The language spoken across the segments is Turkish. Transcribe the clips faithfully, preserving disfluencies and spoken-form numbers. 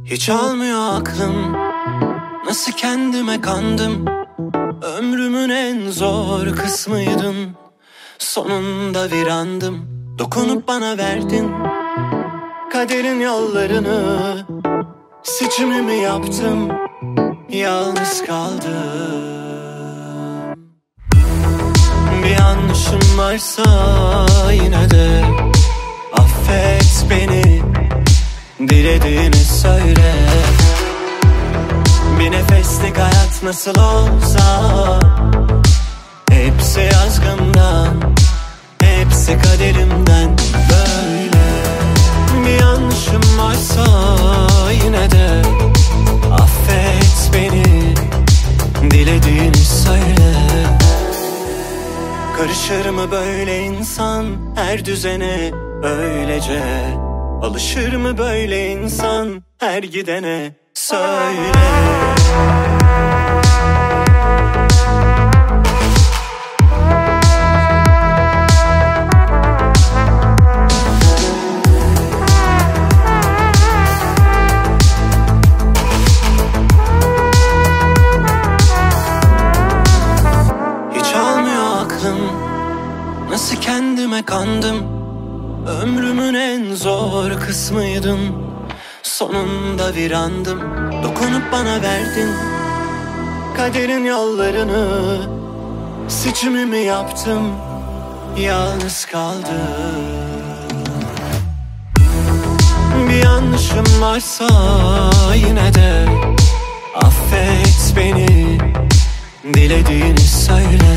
Hiç almıyor aklım, nasıl kendime kandım. Ömrümün en zor kısmıydın, sonunda virandım. Dokunup bana verdin kaderin yollarını. Seçimimi yaptım, yalnız kaldım. Bir yanlışım varsa yine de affet beni, dilediğini söyle. Bir nefeslik hayat nasıl olsa, hepsi yazgımdan, hepsi kaderimden böyle. Bir yanlışım varsa yine de affet beni, dilediğini söyle. Karışır mı böyle insan her düzene öylece? Alışır mı böyle insan her gidene? Söyle. Hiç almıyor aklım, nasıl kendime kandım. Ömrümün en zor kısmıydın, sonunda virandım. Dokunup bana verdin kaderin yollarını. Seçimimi yaptım, yalnız kaldım. Bir yanlışım varsa yine de affet beni, dilediğini söyle.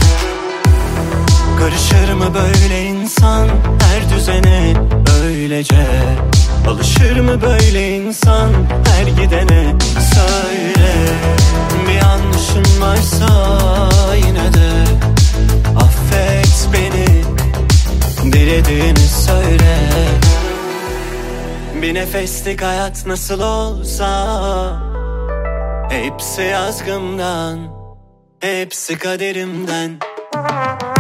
Karışır mı böyle insan her düzene öylece? Alışır mı böyle insan her gidene? Söyle. Bir yanlışım varsa yine de affet beni, dilediğini söyle. Bir nefeslik hayat nasıl olsa, hepsi yazgımdan, hepsi kaderimden.